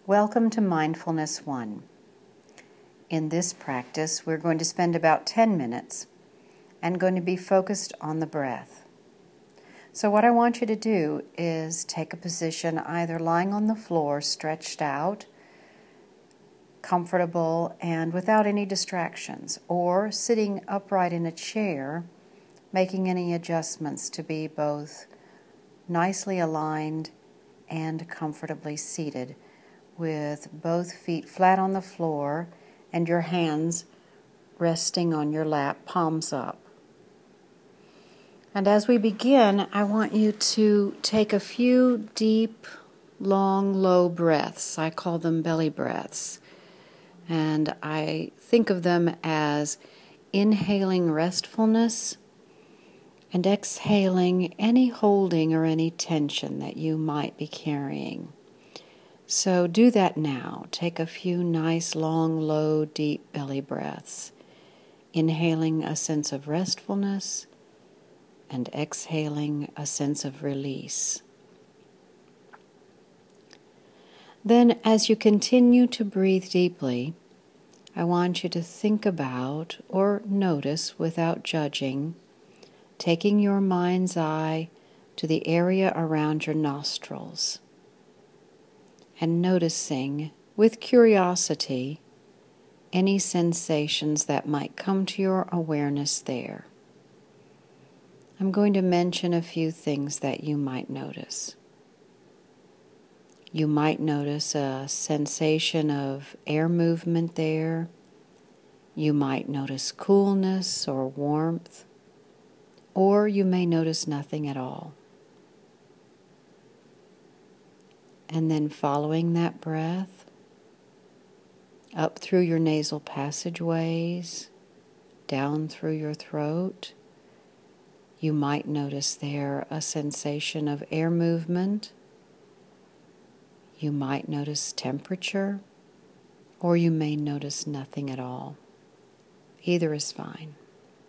Welcome to Mindfulness 1. In this practice, we're going to spend about 10 minutes and going to be focused on the breath. So what I want you to do is take a position either lying on the floor, stretched out, comfortable, and without any distractions, or sitting upright in a chair, making any adjustments to be both nicely aligned and comfortably seated, with both feet flat on the floor and your hands resting on your lap, palms up. And as we begin, I want you to take a few deep, long, low breaths. I call them belly breaths. And I think of them as inhaling restfulness and exhaling any holding or any tension that you might be carrying. So do that now. Take a few nice, long, low, deep belly breaths, inhaling a sense of restfulness and exhaling a sense of release. Then, as you continue to breathe deeply, I want you to think about or notice without judging, taking your mind's eye to the area around your nostrils, and noticing, with curiosity, any sensations that might come to your awareness there. I'm going to mention a few things that you might notice. You might notice a sensation of air movement there. You might notice coolness or warmth, or you may notice nothing at all. And then following that breath, up through your nasal passageways, down through your throat, you might notice there a sensation of air movement. You might notice temperature, or you may notice nothing at all. Either is fine.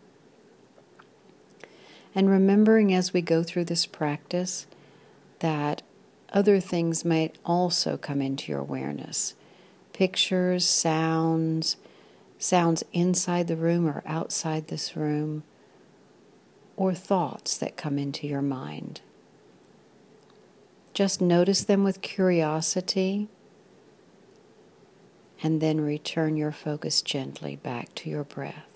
And remembering as we go through this practice that other things may also come into your awareness. Pictures, sounds inside the room or outside this room, or thoughts that come into your mind. Just notice them with curiosity, and then return your focus gently back to your breath.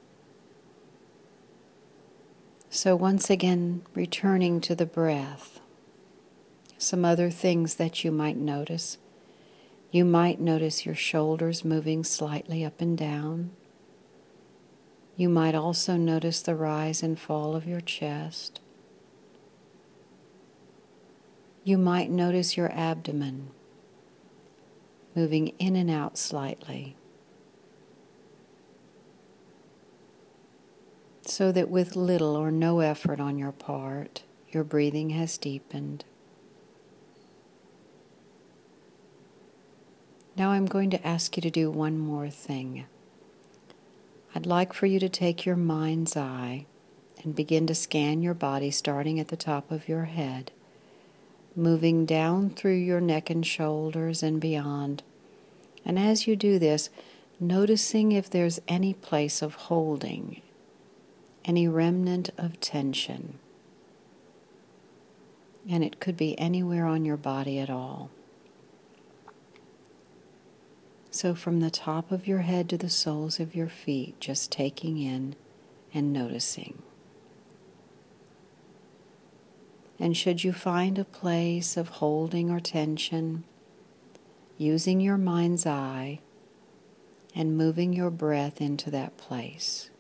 So once again, returning to the breath. Some other things that you might notice. You might notice your shoulders moving slightly up and down. You might also notice the rise and fall of your chest. You might notice your abdomen moving in and out slightly, so that with little or no effort on your part, your breathing has deepened. Now I'm going to ask you to do one more thing. I'd like for you to take your mind's eye and begin to scan your body, starting at the top of your head, moving down through your neck and shoulders and beyond. And as you do this, noticing if there's any place of holding, any remnant of tension. And it could be anywhere on your body at all. So from the top of your head to the soles of your feet, just taking in and noticing. And should you find a place of holding or tension, using your mind's eye and moving your breath into that place.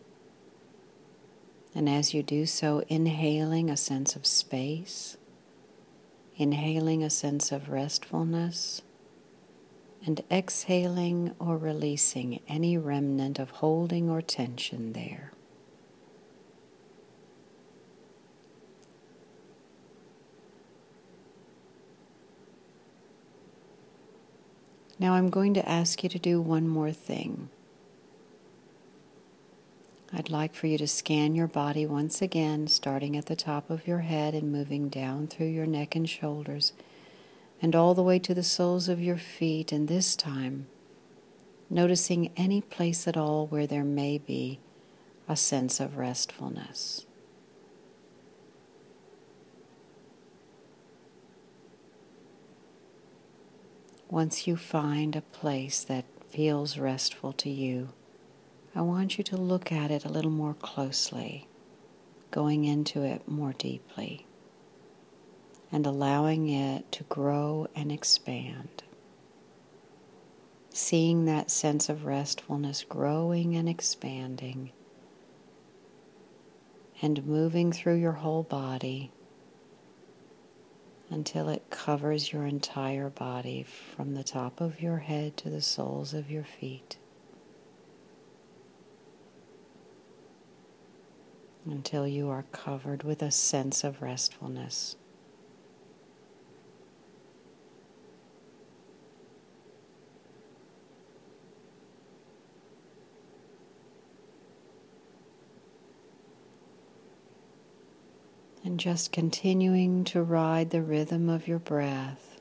And as you do so, inhaling a sense of space, inhaling a sense of restfulness, and exhaling or releasing any remnant of holding or tension there. Now I'm going to ask you to do one more thing. I'd like for you to scan your body once again, starting at the top of your head and moving down through your neck and shoulders, and all the way to the soles of your feet, and this time noticing any place at all where there may be a sense of restfulness. Once you find a place that feels restful to you, I want you to look at it a little more closely, going into it more deeply, and allowing it to grow and expand. Seeing that sense of restfulness growing and expanding and moving through your whole body until it covers your entire body from the top of your head to the soles of your feet. Until you are covered with a sense of restfulness. And just continuing to ride the rhythm of your breath,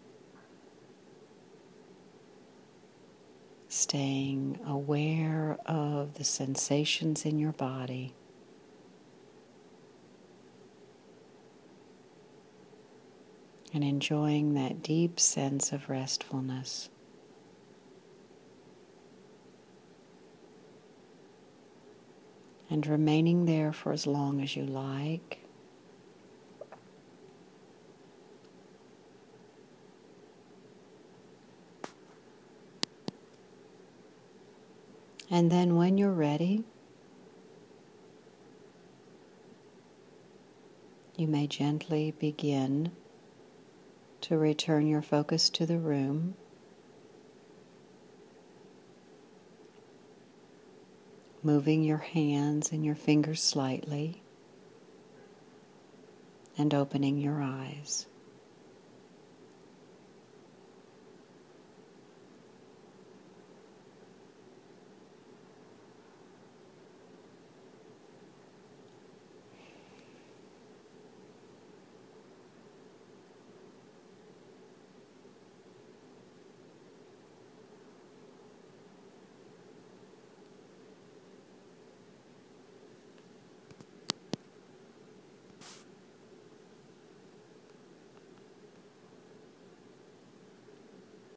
staying aware of the sensations in your body, and enjoying that deep sense of restfulness. And remaining there for as long as you like. And then when you're ready, you may gently begin to return your focus to the room, moving your hands and your fingers slightly, and opening your eyes.